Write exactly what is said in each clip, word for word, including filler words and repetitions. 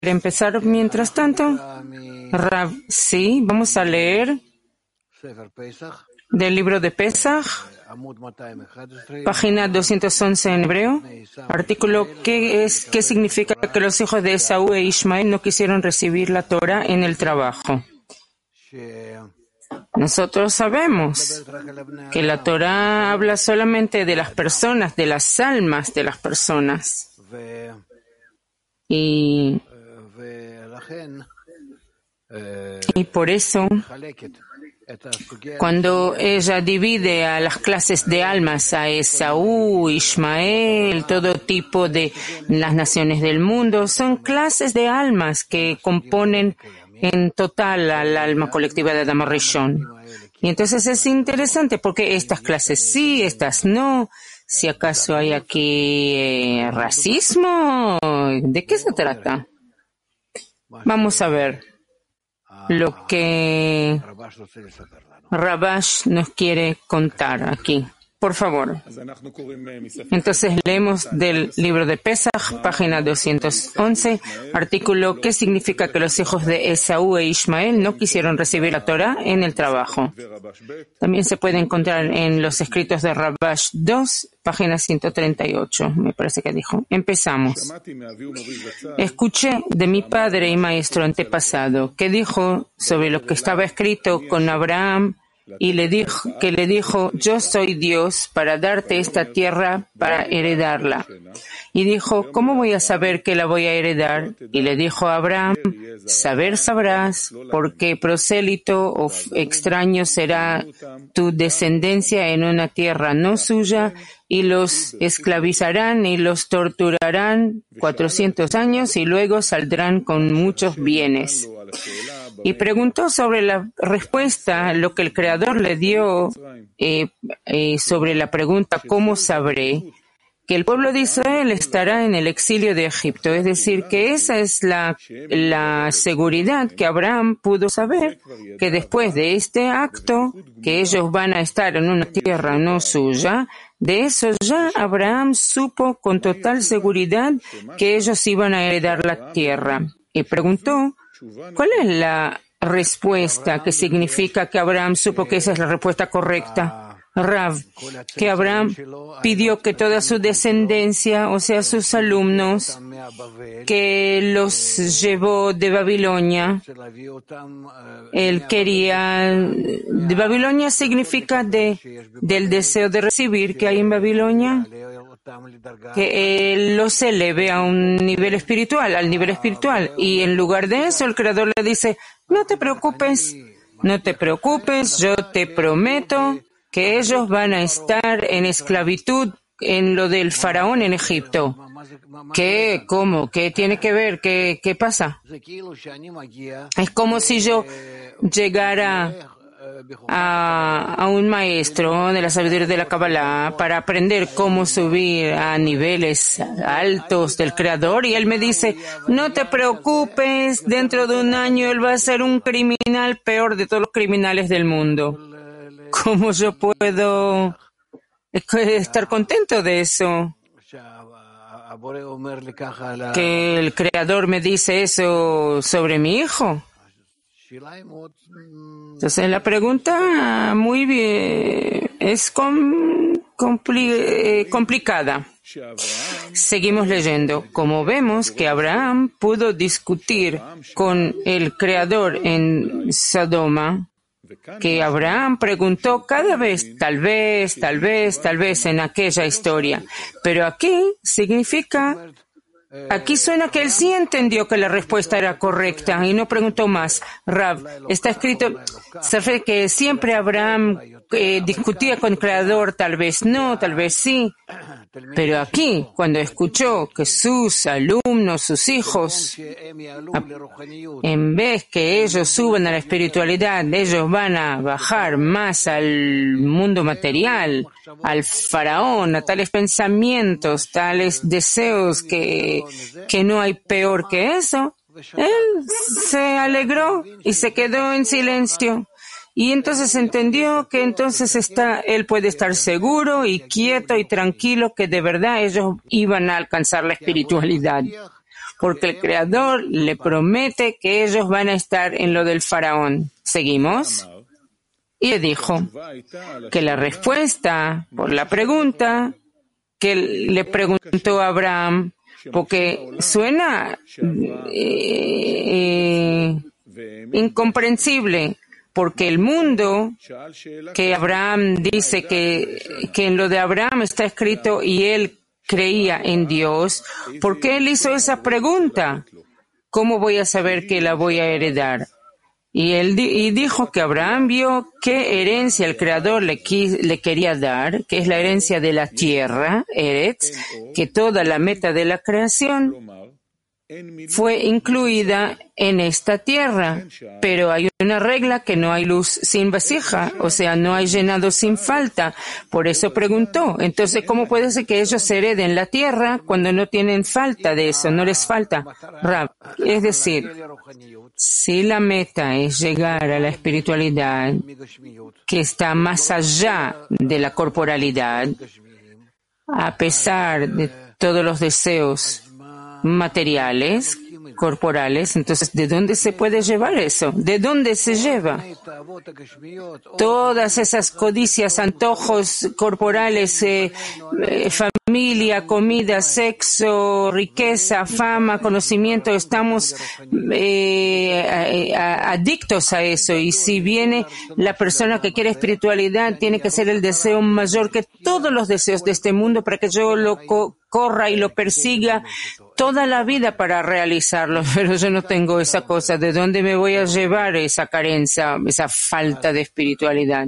empezar mientras tanto? Rav, sí, vamos a leer del libro de Pesach, página doscientos once en hebreo, artículo ¿qué es, qué significa que los hijos de Esaú e Ismael no quisieron recibir la Torah en el trabajo? Nosotros sabemos que la Torah habla solamente de las personas, de las almas de las personas. Y, y por eso, cuando ella divide a las clases de almas, a Esaú, Ismael, todo tipo de las naciones del mundo, son clases de almas que componen en total al alma colectiva de Adam Rishon. Y entonces es interesante porque estas clases sí, estas no. Si acaso hay aquí eh, racismo, ¿de qué se trata? Vamos a ver lo que Rabash nos quiere contar aquí. Por favor. Entonces leemos del libro de Pesach, página doscientos once, artículo ¿qué significa que los hijos de Esaú e Ismael no quisieron recibir la Torah en el trabajo? También se puede encontrar en los escritos de Rabash dos, página ciento treinta y ocho, me parece que dijo. Empezamos. Escuché de mi padre y maestro antepasado que dijo sobre lo que estaba escrito con Abraham y le dijo, que le dijo, yo soy Dios para darte esta tierra para heredarla. Y dijo, ¿cómo voy a saber que la voy a heredar? Y le dijo a Abraham, saber sabrás, porque prosélito o extraño será tu descendencia en una tierra no suya, y los esclavizarán y los torturarán cuatrocientos años y luego saldrán con muchos bienes. Y preguntó sobre la respuesta, lo que el Creador le dio eh, eh, sobre la pregunta, ¿cómo sabré? Que el pueblo de Israel estará en el exilio de Egipto. Es decir, que esa es la, la seguridad que Abraham pudo saber, que después de este acto, que ellos van a estar en una tierra no suya, de eso ya Abraham supo con total seguridad que ellos iban a heredar la tierra. Y preguntó, ¿cuál es la respuesta que significa que Abraham supo que esa es la respuesta correcta? Rav, que Abraham pidió que toda su descendencia, o sea, sus alumnos, que los llevó de Babilonia, él quería, de Babilonia significa de, del deseo de recibir que hay en Babilonia, que él los eleve a un nivel espiritual, al nivel espiritual. Y en lugar de eso, el Creador le dice, no te preocupes, no te preocupes, yo te prometo que ellos van a estar en esclavitud en lo del faraón en Egipto. ¿Qué? ¿Cómo? ¿Qué tiene que ver? ¿Qué, qué pasa? Es como si yo llegara a, a un maestro de la sabiduría de la Kabbalah para aprender cómo subir a niveles altos del Creador y él me dice, no te preocupes, dentro de un año él va a ser un criminal peor de todos los criminales del mundo. ¿Cómo yo puedo estar contento de eso? Que el Creador me dice eso sobre mi hijo. Entonces la pregunta muy bien es com, compli, eh, complicada. Seguimos leyendo. Como vemos que Abraham pudo discutir con el Creador en Sodoma, que Abraham preguntó cada vez, tal vez, tal vez, tal vez en aquella historia. Pero aquí significa, aquí suena que él sí entendió que la respuesta era correcta y no preguntó más. Rav, está escrito, se refiere que siempre Abraham eh, discutía con el Creador, tal vez no, tal vez sí. Pero aquí, cuando escuchó que sus alumnos, sus hijos, en vez que ellos suban a la espiritualidad, ellos van a bajar más al mundo material, al faraón, a tales pensamientos, tales deseos que, que no hay peor que eso, él se alegró y se quedó en silencio. Y entonces entendió que entonces está, él puede estar seguro y quieto y tranquilo que de verdad ellos iban a alcanzar la espiritualidad. porque el Creador le promete que ellos van a estar en lo del faraón. ¿Seguimos? Y le dijo que la respuesta por la pregunta que le preguntó a Abraham, porque suena eh, incomprensible, porque el mundo que Abraham dice que, que en lo de Abraham está escrito y él creía en Dios, ¿por qué él hizo esa pregunta? ¿Cómo voy a saber que la voy a heredar? Y él di- y dijo que Abraham vio qué herencia el Creador le, qui- le quería dar, que es la herencia de la tierra, Eretz, que toda la meta de la creación fue incluida en esta tierra. Pero hay una regla que no hay luz sin vasija, o sea, no hay llenado sin falta. Por eso preguntó, entonces, ¿cómo puede ser que ellos hereden la tierra cuando no tienen falta de eso, no les falta? Rab, es decir, si la meta es llegar a la espiritualidad que está más allá de la corporalidad, a pesar de todos los deseos materiales, corporales, entonces, ¿de dónde se puede llevar eso? ¿De dónde se lleva? Todas esas codicias, antojos corporales, eh, eh, familia, comida, sexo, riqueza, fama, conocimiento, estamos eh, a- a- adictos a eso. Y si viene la persona que quiere espiritualidad, tiene que ser el deseo mayor que todos los deseos de este mundo para que yo lo co- corra y lo persiga toda la vida para realizarlo, pero yo no tengo esa cosa. ¿De dónde me voy a llevar esa carencia, esa falta de espiritualidad?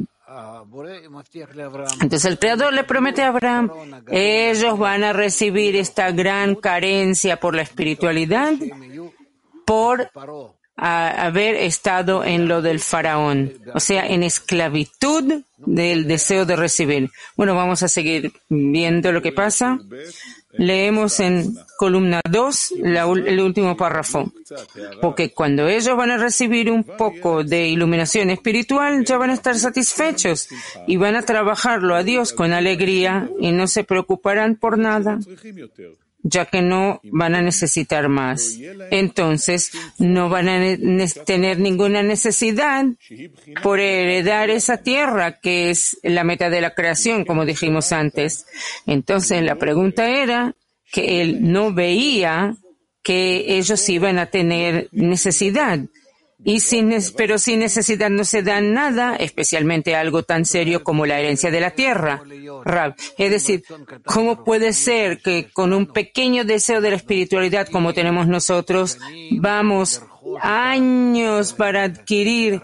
Entonces el Creador le promete a Abraham, ellos van a recibir esta gran carencia por la espiritualidad por a haber estado en lo del faraón, o sea, en esclavitud del deseo de recibir. Bueno, vamos a seguir viendo lo que pasa. Leemos en columna dos la, el último párrafo. Porque cuando ellos van a recibir un poco de iluminación espiritual, ya van a estar satisfechos y van a trabajarlo a Dios con alegría y no se preocuparán por nada, ya que no van a necesitar más. Entonces, no van a ne- tener ninguna necesidad por heredar esa tierra que es la meta de la creación, como dijimos antes. Entonces, la pregunta era que él no veía que ellos iban a tener necesidad. Y sin, pero sin necesidad no se da nada, especialmente algo tan serio como la herencia de la tierra. Rab, es decir, ¿cómo puede ser que con un pequeño deseo de la espiritualidad como tenemos nosotros, vamos años para adquirir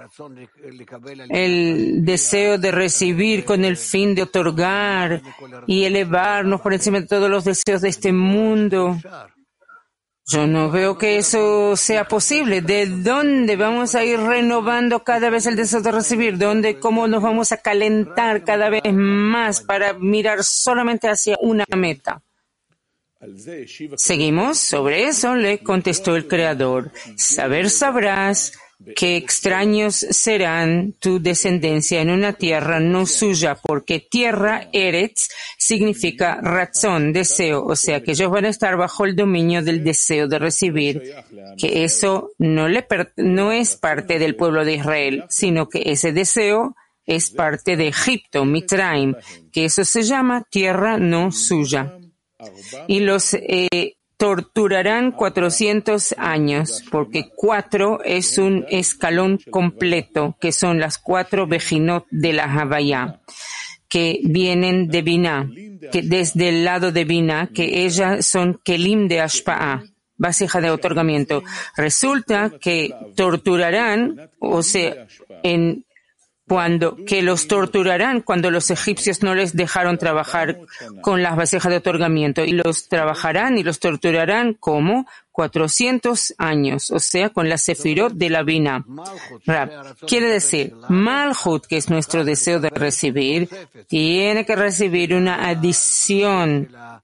el deseo de recibir con el fin de otorgar y elevarnos por encima de todos los deseos de este mundo? Yo no veo que eso sea posible. ¿De dónde vamos a ir renovando cada vez el deseo de recibir? ¿Dónde, cómo nos vamos a calentar cada vez más para mirar solamente hacia una meta? Seguimos. Sobre eso le contestó el Creador. Saber sabrás que extraños serán tu descendencia en una tierra no suya, porque tierra, Eretz, significa razón, deseo, o sea que ellos van a estar bajo el dominio del deseo de recibir, que eso no, le per- no es parte del pueblo de Israel, sino que ese deseo es parte de Egipto, Mitraim, que eso se llama tierra no suya. Y los eh, torturarán cuatrocientos años, porque cuatro es un escalón completo, que son las cuatro Bejinot de la Havaya, que vienen de Binah, que desde el lado de Binah, que ellas son Kelim de Ashpa'a, vasija de otorgamiento. Resulta que torturarán, o sea, en cuando que los torturarán cuando los egipcios no les dejaron trabajar con las vasijas de otorgamiento, y los trabajarán y los torturarán como cuatrocientos años, o sea, con la sefirot de la Binah. Rab, quiere decir, Malhut, que es nuestro deseo de recibir, tiene que recibir una adición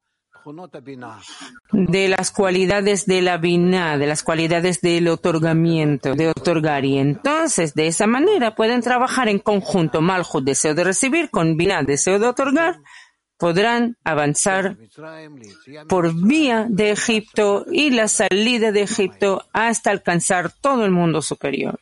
de las cualidades de la Binah, de las cualidades del otorgamiento, de otorgar. Y entonces, de esa manera, pueden trabajar en conjunto Malhut, deseo de recibir, con Binah, deseo de otorgar, podrán avanzar por vía de Egipto y la salida de Egipto hasta alcanzar todo el mundo superior.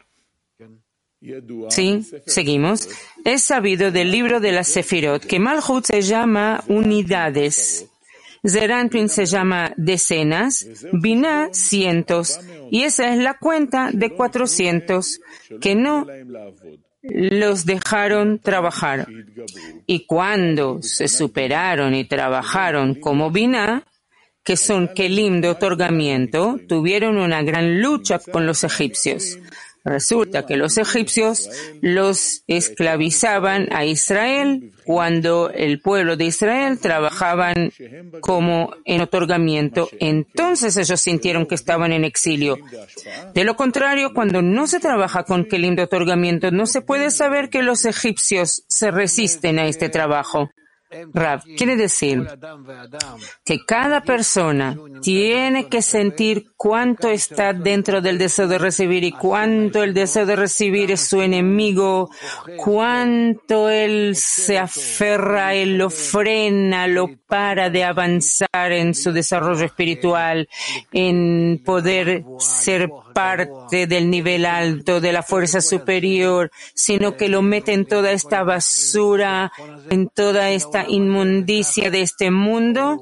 Sí, seguimos. Es sabido del libro de las Sefirot que Malhut se llama unidades, Zeranpin se llama decenas, Binah cientos, y esa es la cuenta de cuatrocientos que no los dejaron trabajar. Y cuando se superaron y trabajaron como Binah, que son kelim de otorgamiento, tuvieron una gran lucha con los egipcios. Resulta que los egipcios los esclavizaban a Israel cuando el pueblo de Israel trabajaban como en otorgamiento. Entonces ellos sintieron que estaban en exilio. De lo contrario, cuando no se trabaja con kelim de otorgamiento, no se puede saber que los egipcios se resisten a este trabajo. Rav, quiere decir que cada persona tiene que sentir cuánto está dentro del deseo de recibir y cuánto el deseo de recibir es su enemigo, cuánto él se aferra, él lo frena, lo para de avanzar en su desarrollo espiritual, en poder ser parte del nivel alto, de la fuerza superior, sino que lo mete en toda esta basura, en toda esta inmundicia de este mundo,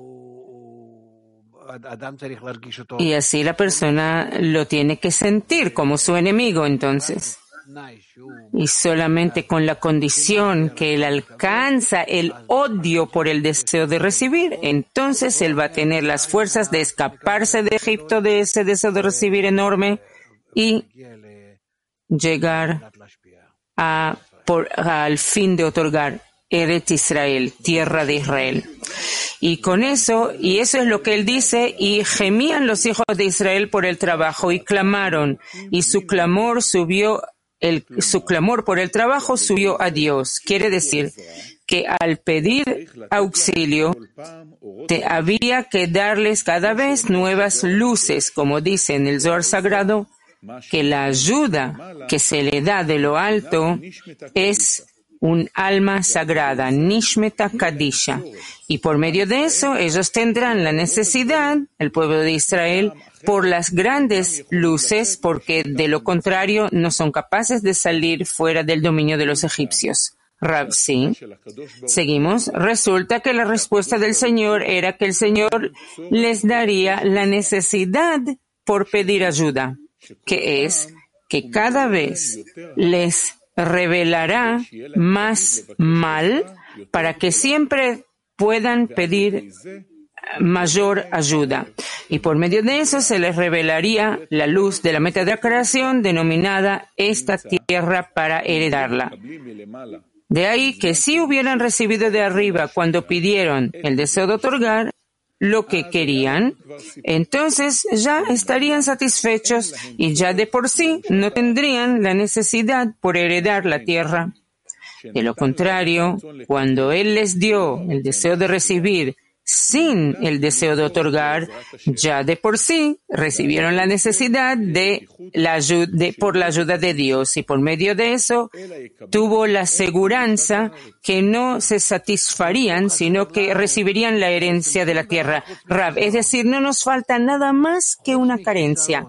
y así la persona lo tiene que sentir como su enemigo. Entonces, y solamente con la condición que él alcanza el odio por el deseo de recibir, entonces él va a tener las fuerzas de escaparse de Egipto, de ese deseo de recibir enorme, y llegar a, por, al fin de otorgar Eretz Israel, tierra de Israel. Y con eso, y eso es lo que él dice, y gemían los hijos de Israel por el trabajo y clamaron, y su clamor subió, el, su clamor por el trabajo subió a Dios. Quiere decir que al pedir auxilio, te había que darles cada vez nuevas luces, como dice en el Zohar Sagrado, que la ayuda que se le da de lo alto es un alma sagrada, Nishmeta Kadisha. Y por medio de eso, ellos tendrán la necesidad, el pueblo de Israel, por las grandes luces, porque de lo contrario no son capaces de salir fuera del dominio de los egipcios. Rav, sí. Seguimos. Resulta que la respuesta del Señor era que el Señor les daría la necesidad por pedir ayuda, que es que cada vez les revelará más mal para que siempre puedan pedir mayor ayuda. Y por medio de eso se les revelaría la luz de la meta de la creación denominada esta tierra para heredarla. De ahí que si hubieran recibido de arriba cuando pidieron el deseo de otorgar lo que querían, entonces ya estarían satisfechos y ya de por sí no tendrían la necesidad por heredar la tierra. De lo contrario, cuando Él les dio el deseo de recibir sin el deseo de otorgar, ya de por sí recibieron la necesidad de la ayuda, de, por la ayuda de Dios, y por medio de eso tuvo la seguranza que no se satisfarían, sino que recibirían la herencia de la tierra. Rav, es decir, no nos falta nada más que una carencia.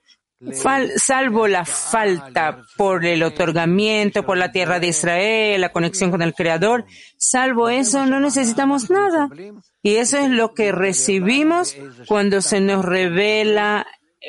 Fal, salvo la falta por el otorgamiento, por la tierra de Israel, la conexión con el Creador, salvo eso no necesitamos nada. Y eso es lo que recibimos cuando se nos revela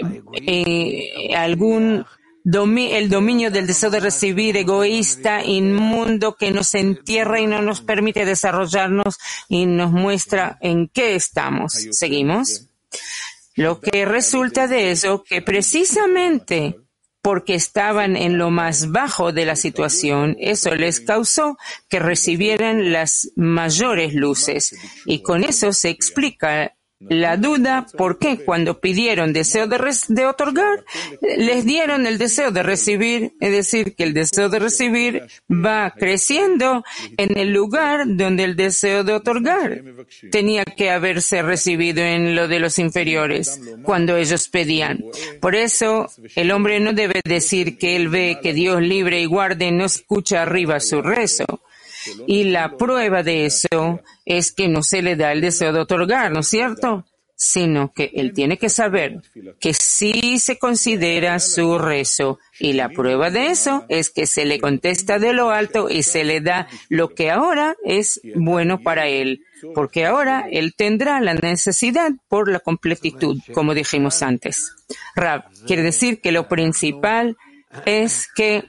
eh, algún domi- el dominio del deseo de recibir egoísta, inmundo, que nos entierra y no nos permite desarrollarnos y nos muestra en qué estamos. ¿Seguimos? Lo que resulta de eso, que precisamente porque estaban en lo más bajo de la situación, eso les causó que recibieran las mayores luces. Y con eso se explica la duda por qué cuando pidieron deseo de, res- de otorgar, les dieron el deseo de recibir, es decir, que el deseo de recibir va creciendo en el lugar donde el deseo de otorgar tenía que haberse recibido en lo de los inferiores, cuando ellos pedían. Por eso, el hombre no debe decir que él ve que Dios libre y guarde no escucha arriba su rezo, Y la prueba de eso es que no se le da el deseo de otorgar, ¿no es cierto? Sino que él tiene que saber que sí se considera su rezo. Y la prueba de eso es que se le contesta de lo alto y se le da lo que ahora es bueno para él. Porque ahora él tendrá la necesidad por la completitud, como dijimos antes. Rav, quiere decir que lo principal es que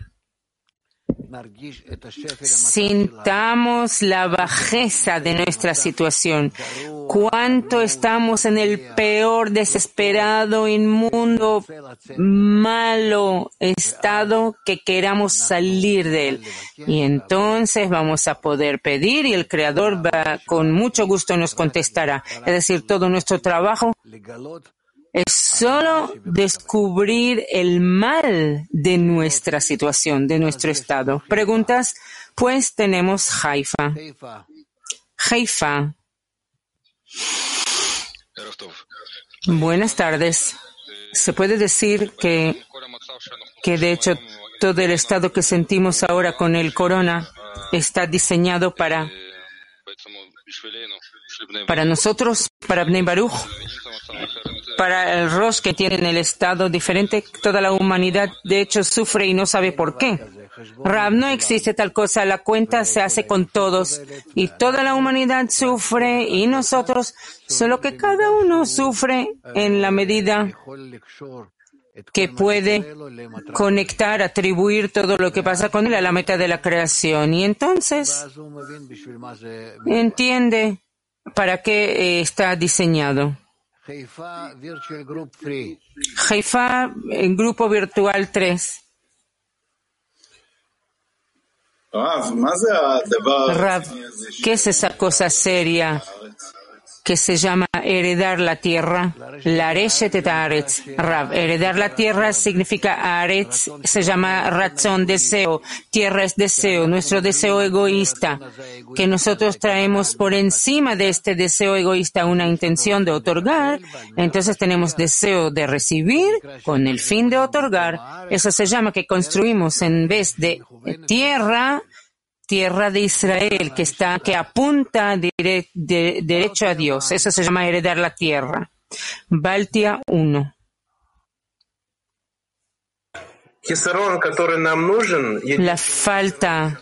sintamos la bajeza de nuestra situación. Cuánto estamos en el peor, desesperado, inmundo, malo estado que queramos salir de él. Y entonces vamos a poder pedir y el Creador va, con mucho gusto nos contestará. Es decir, todo nuestro trabajo es solo descubrir el mal de nuestra situación, de nuestro estado. ¿Preguntas? Pues tenemos Haifa. Haifa. Buenas tardes. Se puede decir que, que de hecho todo el estado que sentimos ahora con el corona está diseñado para, para nosotros, para Bnei Baruch, para el Rosh que tienen el estado diferente. Toda la humanidad de hecho sufre y no sabe por qué. Rav, no existe tal cosa, la cuenta se hace con todos y toda la humanidad sufre y nosotros, solo que cada uno sufre en la medida que puede conectar, atribuir todo lo que pasa con él a la meta de la creación. Y entonces entiende para qué está diseñado. Haifa, en grupo virtual tres. Rav, ¿qué es esa cosa seria que se llama heredar la tierra? La Areshet et Haaretz. Rav, heredar la tierra significa Haaretz, se llama razón, deseo. Tierra es deseo, nuestro deseo egoísta, que nosotros traemos por encima de este deseo egoísta una intención de otorgar. Entonces tenemos deseo de recibir con el fin de otorgar. Eso se llama que construimos en vez de tierra, tierra de Israel, que está, que apunta dire, de, derecho a Dios. Eso se llama heredar la tierra. Baltia uno. La falta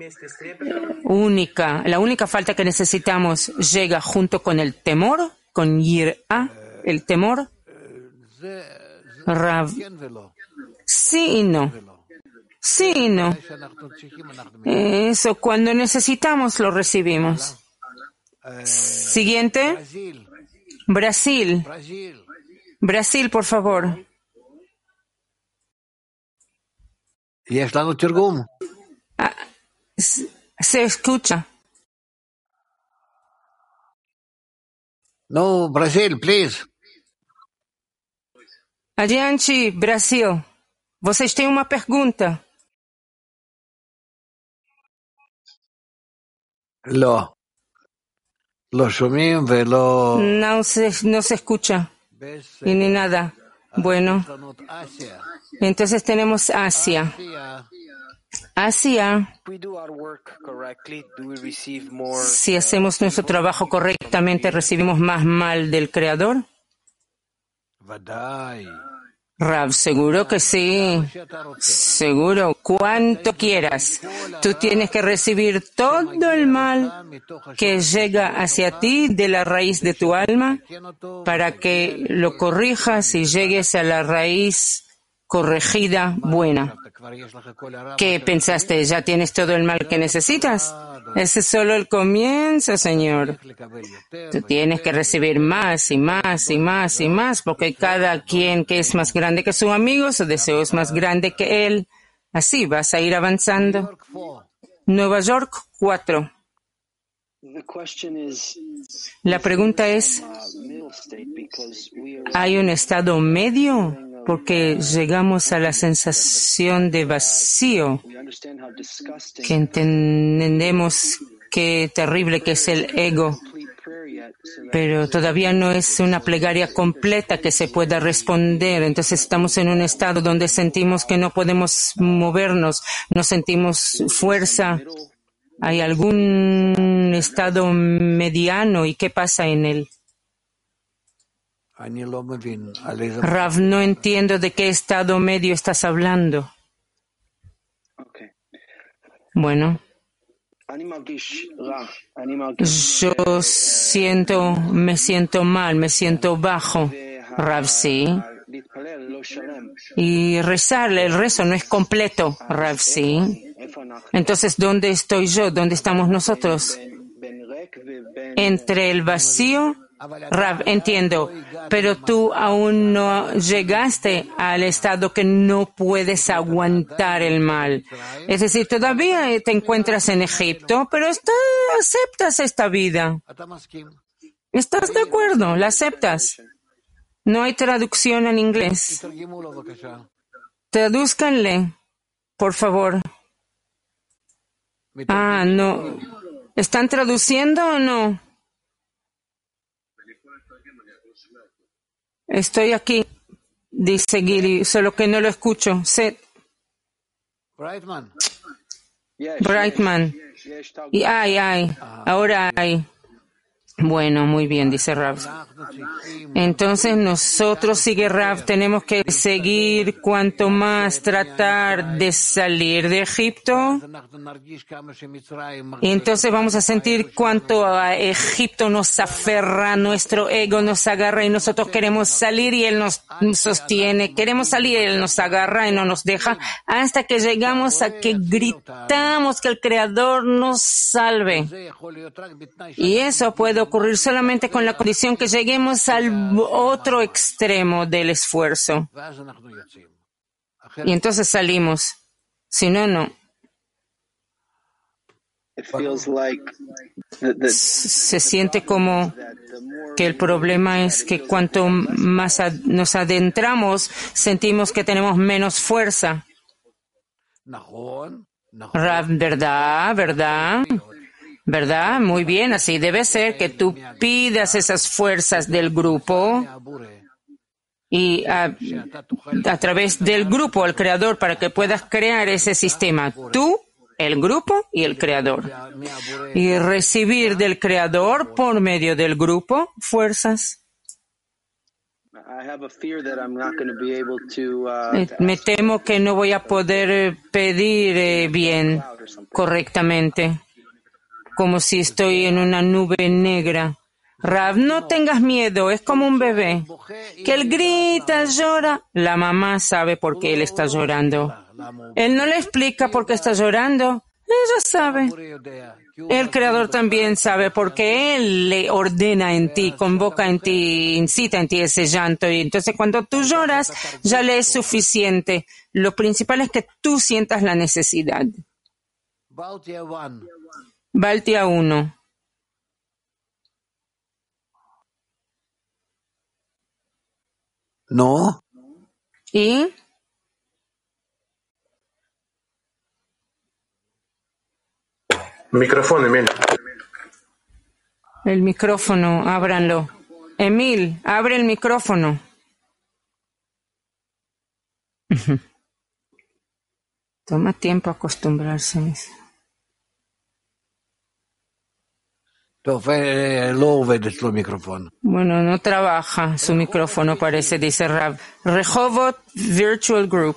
única, la única falta que necesitamos llega junto con el temor, con Yir'a, el temor. Rav. Sí y no. Sí y no. Eso, cuando necesitamos, lo recibimos. Siguiente. Brasil. Brasil, por favor. Ah, se escucha. No, Brasil, please. Adiante, Brasil. Vocês têm uma pergunta. No. Lo shomim velo. No se, no se escucha. Y ni nada. Bueno. Entonces tenemos Asia. Asia. Si hacemos nuestro trabajo correctamente, ¿recibimos más mal del Creador? Rav, seguro que sí. Seguro. Cuanto quieras. Tú tienes que recibir todo el mal que llega hacia ti de la raíz de tu alma para que lo corrijas y llegues a la raíz corregida buena. ¿Qué pensaste? ¿Ya tienes todo el mal que necesitas? Ese es solo el comienzo, Señor. Tú tienes que recibir más y más y más y más, porque cada quien que es más grande que su amigo, su deseo es más grande que él. Así vas a ir avanzando. Nueva York, cuatro. La pregunta es, ¿hay un estado medio? Porque llegamos a la sensación de vacío, que entendemos qué terrible que es el ego, pero todavía no es una plegaria completa que se pueda responder. Entonces estamos en un estado donde sentimos que no podemos movernos, no sentimos fuerza. ¿Hay algún estado mediano y qué pasa en él? Rav, no entiendo de qué estado medio estás hablando. Bueno. Yo siento, me siento mal, me siento bajo, Rav, sí. Y rezarle, el rezo no es completo, Rav, sí. Entonces, ¿dónde estoy yo? ¿Dónde estamos nosotros? Entre el vacío, Rav, entiendo, pero tú aún no llegaste al estado que no puedes aguantar el mal. Es decir, todavía te encuentras en Egipto, pero está, aceptas esta vida. ¿Estás de acuerdo? ¿La aceptas? No hay traducción en inglés. Tradúzcanle, por favor. Ah, no. ¿Están traduciendo o no? Estoy aquí, dice Giri, solo que no lo escucho. Seth. Brightman. Brightman. Y ay, ay, ahora hay. Bueno, muy bien, dice Rav. Entonces nosotros, sigue Rav, tenemos que seguir cuanto más tratar de salir de Egipto. Y entonces vamos a sentir cuánto a Egipto nos aferra, nuestro ego nos agarra y nosotros queremos salir y él nos sostiene. Queremos salir y él nos agarra y no nos deja hasta que llegamos a que gritamos que el Creador nos salve. Y eso puede ocurrir solamente con la condición que lleguemos al otro extremo del esfuerzo. Y entonces salimos. Si no, no. Se siente como que el problema es que cuanto más nos adentramos, sentimos que tenemos menos fuerza. ¿Verdad? ¿Verdad? ¿Verdad? Muy bien, así debe ser, que tú pidas esas fuerzas del grupo y a, a través del grupo al Creador para que puedas crear ese sistema. Tú, el grupo y el Creador. Y recibir del Creador por medio del grupo fuerzas. Me temo que no voy a poder pedir bien, correctamente. Como si estoy en una nube negra. Rav, no tengas miedo, es como un bebé. Que él grita, llora. La mamá sabe por qué él está llorando. Él no le explica por qué está llorando. Ella sabe. El Creador también sabe porque Él le ordena en ti, convoca en ti, incita en ti ese llanto. Y entonces cuando tú lloras, ya le es suficiente. Lo principal es que tú sientas la necesidad. Baltia uno. No. ¿Y? Micrófono, Emil. El micrófono, ábranlo. Emil, abre el micrófono. Toma tiempo acostumbrarse a eso. Bueno, no trabaja su micrófono, parece, dice Rav. Rehovot Virtual Group.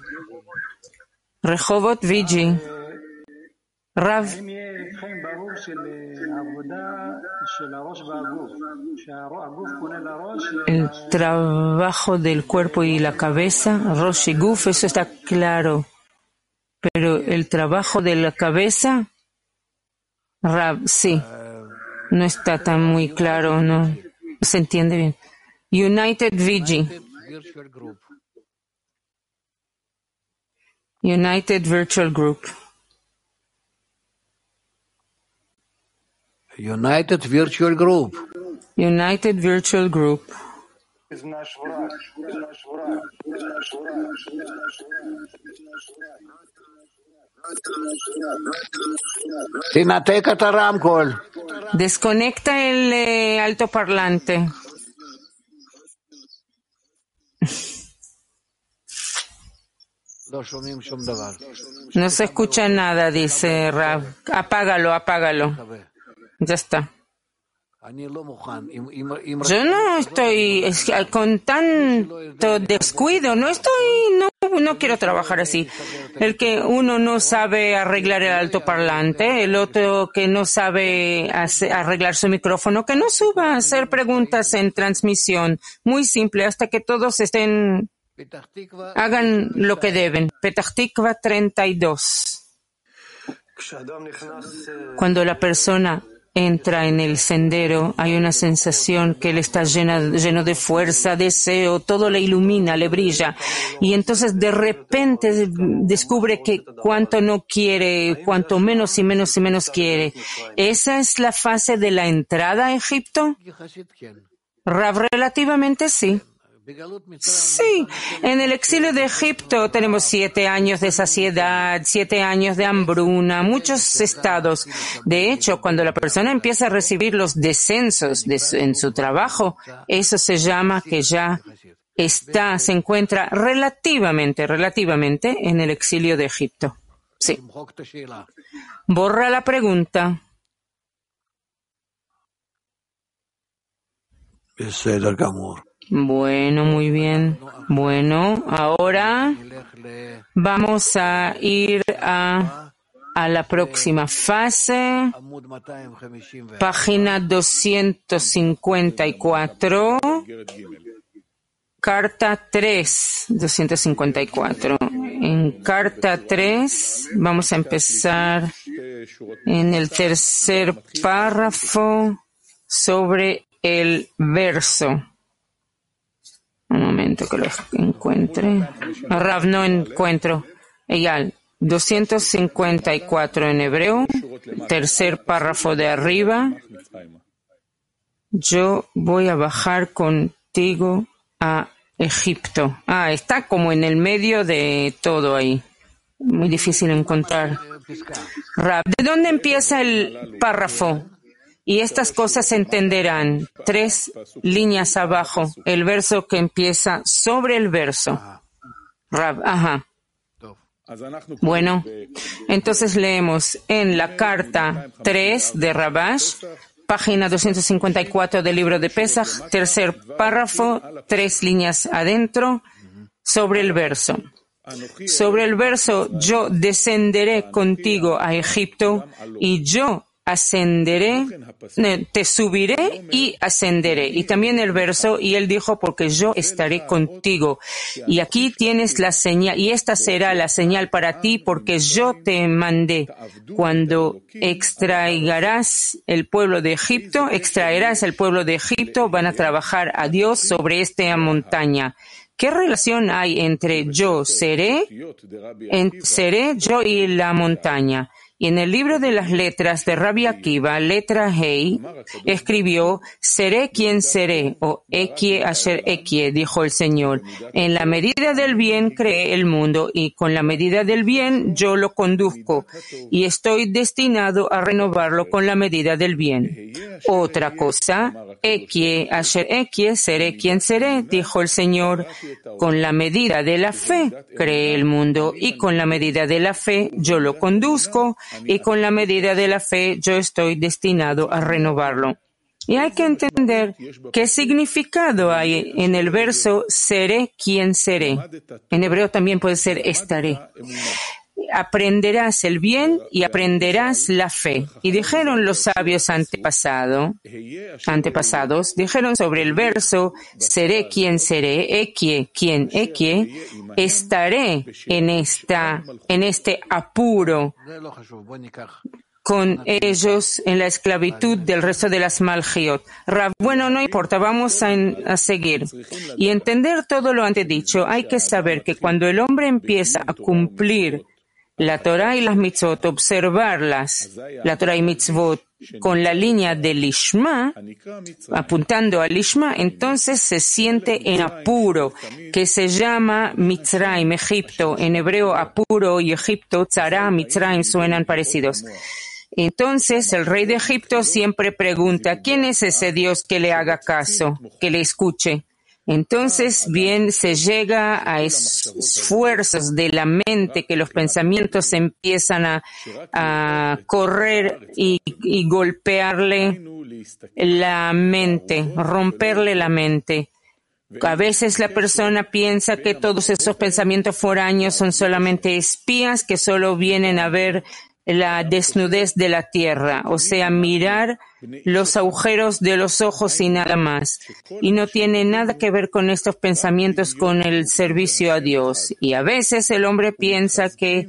Rehovot V G. Rav. El trabajo del cuerpo y la cabeza, Rosh y Guf, eso está claro. Pero el trabajo de la cabeza, Rav, sí. No está tan muy claro, no, no se entiende bien. United V G. United Virtual Group. United Virtual Group. United Virtual Group. Desconecta el eh, altoparlante. No se escucha nada, dice Rav. Apágalo, apágalo. Ya está. Yo no estoy es que con tanto descuido, no estoy, no, no quiero trabajar así. El que uno no sabe arreglar el altoparlante, el otro que no sabe hacer, arreglar su micrófono, que no suba a hacer preguntas en transmisión. Muy simple, hasta que todos estén, hagan lo que deben. Petah Tikva treinta y dos. Cuando la persona entra en el sendero, hay una sensación que él está llena, lleno de fuerza, deseo, todo le ilumina, le brilla. Y entonces de repente descubre que cuanto no quiere, cuanto menos y menos y menos quiere. ¿Esa es la fase de la entrada a Egipto? Rav, relativamente sí. Sí, en el exilio de Egipto tenemos siete años de saciedad, siete años de hambruna, muchos estados. De hecho, cuando la persona empieza a recibir los descensos de su, en su trabajo, eso se llama que ya está, se encuentra relativamente, relativamente en el exilio de Egipto. Sí. Borra la pregunta. Bueno, muy bien. Bueno, ahora vamos a ir a, a la próxima fase. Página doscientos cincuenta y cuatro. Carta tres, doscientos cincuenta y cuatro. En carta tres vamos a empezar en el tercer párrafo sobre el verso. Un momento que lo encuentre. Rav, no encuentro. Eyal, doscientos cincuenta y cuatro en hebreo, tercer párrafo de arriba. Yo voy a bajar contigo a Egipto. Ah, está como en el medio de todo ahí. Muy difícil encontrar. Rav, ¿de dónde empieza el párrafo? Y estas cosas se entenderán. Tres líneas abajo, el verso que empieza sobre el verso. Rab, ajá. Bueno, entonces leemos en la carta tres de Rabash, página doscientos cincuenta y cuatro del libro de Pesach, tercer párrafo, tres líneas adentro, sobre el verso. Sobre el verso, yo descenderé contigo a Egipto y yo ascenderé, te subiré y ascenderé. Y también el verso, y él dijo, porque yo estaré contigo. Y aquí tienes la señal, y esta será la señal para ti, porque yo te mandé. Cuando extraerás el pueblo de Egipto, extraerás el pueblo de Egipto, van a trabajar a Dios sobre esta montaña. ¿Qué relación hay entre yo seré, en, seré yo y la montaña? Y en el libro de las letras de Rabbi Akiva, letra Hei, escribió, seré quien seré, o Ekie asher Ekie, dijo el Señor. En la medida del bien creé el mundo, y con la medida del bien yo lo conduzco, y estoy destinado a renovarlo con la medida del bien. Otra cosa, Ekie asher Ekie, seré quien seré, dijo el Señor. Con la medida de la fe creé el mundo, y con la medida de la fe yo lo conduzco, y con la medida de la fe yo estoy destinado a renovarlo. Y hay que entender qué significado hay en el verso seré quien seré. En hebreo también puede ser estaré. Aprenderás el bien y aprenderás la fe. Y dijeron los sabios antepasado, antepasados, dijeron sobre el verso, seré quien seré, equie quien equie, estaré en esta, en este apuro con ellos en la esclavitud del resto de las Malchiot. Rav, bueno, no importa, vamos a, en, a seguir. Y entender todo lo antes dicho, hay que saber que cuando el hombre empieza a cumplir la Torah y las mitzvot, observarlas, la Torah y mitzvot, con la línea del Lishma, apuntando al Lishma, entonces se siente en apuro, que se llama Mitzrayim, Egipto. En hebreo, apuro y Egipto, Tzara, Mitzrayim, suenan parecidos. Entonces el rey de Egipto siempre pregunta, ¿quién es ese Dios que le haga caso, que le escuche? Entonces, bien, se llega a esfuerzos de la mente que los pensamientos empiezan a, a correr y, y golpearle la mente, romperle la mente. A veces la persona piensa que todos esos pensamientos foráneos son solamente espías que solo vienen a ver la desnudez de la tierra, o sea, mirar los agujeros de los ojos y nada más. Y no tiene nada que ver con estos pensamientos con el servicio a Dios. Y a veces el hombre piensa que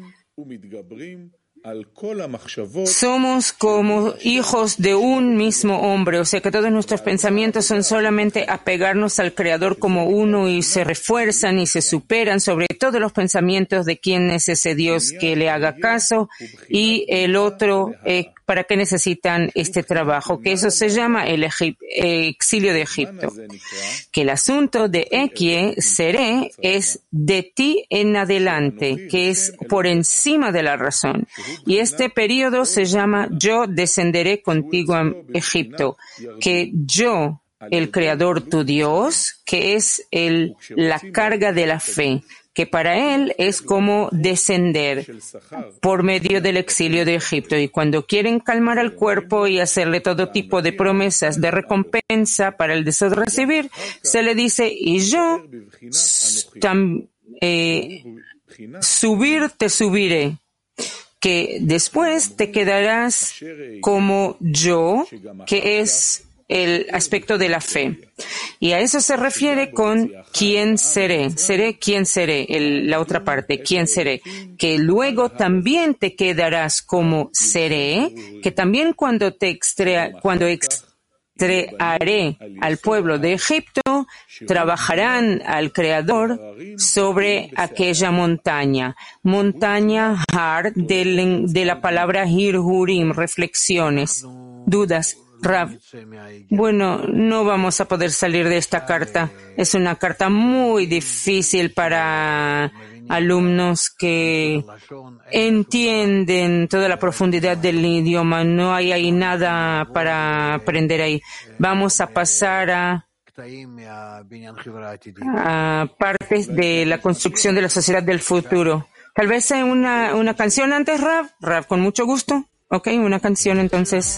somos como hijos de un mismo hombre, o sea que todos nuestros pensamientos son solamente apegarnos al Creador como uno y se refuerzan y se superan sobre todos los pensamientos de quién es ese Dios que le haga caso y el otro, eh, para qué necesitan este trabajo, que eso se llama el Egip- eh, exilio de Egipto. Que el asunto de Ekie, seré, es de ti en adelante, que es por encima de la razón. Y este periodo se llama Yo descenderé contigo a Egipto, que yo, el Creador tu Dios, que es el, la carga de la fe, que para él es como descender por medio del exilio de Egipto. Y cuando quieren calmar al cuerpo y hacerle todo tipo de promesas de recompensa para el deseo de recibir, se le dice, y yo tam, eh, subir te subiré, que después te quedarás como yo, que es el aspecto de la fe. Y a eso se refiere con quién seré, seré quién seré, el, la otra parte, quién seré, que luego también te quedarás como seré, que también cuando te extrea, cuando extraeré al pueblo de Egipto, trabajarán al Creador sobre aquella montaña, montaña Har, de, de la palabra Hirhurim, reflexiones, dudas. Rav, bueno, no vamos a poder salir de esta carta. Es una carta muy difícil para alumnos que entienden toda la profundidad del idioma. No hay ahí nada para aprender ahí. Vamos a pasar a, a partes de la construcción de la sociedad del futuro. Tal vez hay una, una canción antes, Rav. Rav, con mucho gusto. Ok, una canción entonces.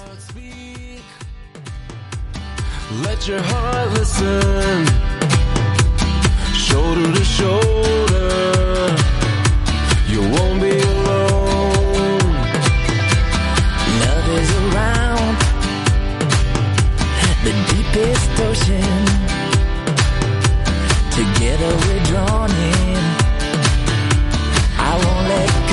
Let your heart listen, shoulder to shoulder, you won't be alone. Love is around the deepest ocean, together we're drawn in, I won't let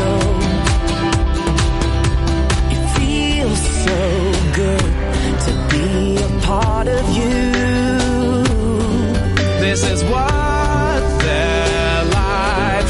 go. It feels so good to be a part of you. This is what their life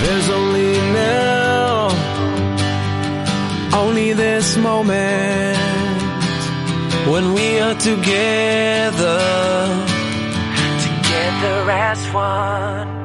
There's only now, only this moment, when we are together, together as one.